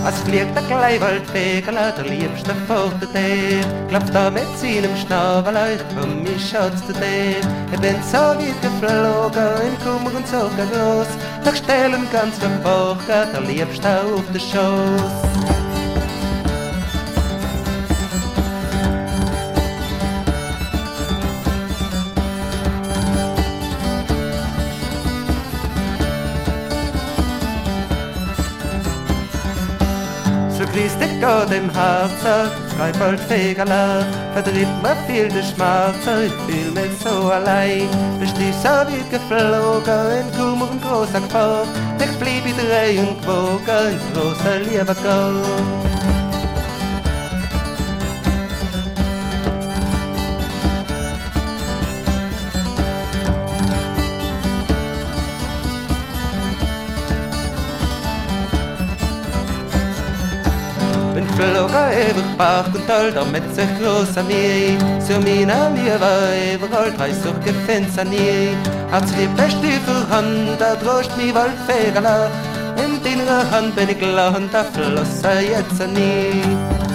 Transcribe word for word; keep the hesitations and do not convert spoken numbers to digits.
als fliegt der Gleiwaldfegel, der liebste Vogel der, klappt da mit seinem Schnabel, ich komm, ich schatz zu dir. Ich bin so weit geflogen, im Kummer und so groß, doch stell ihm ganz verborgen, der liebste auf den Schoß. So grüßt dich Gott im Herzen, Gleiwaldfegel, vertritt mir viel der Schmerzen, ich fühl mich so allein. Bist du so weit geflogen, in Kummer und großer Gefahr, ich blieb in drei und gewogen, in großer Liebe Gott. Bin geflogen über Bach und Tal, damit sich groß an mir. Sur meine Liebe überall heißt durch Gefäß an ihr. Als die beste Hand, da drost mi Waldfegel. In deiner Hand bin ich gelandet, da floss er jetzt an ihr.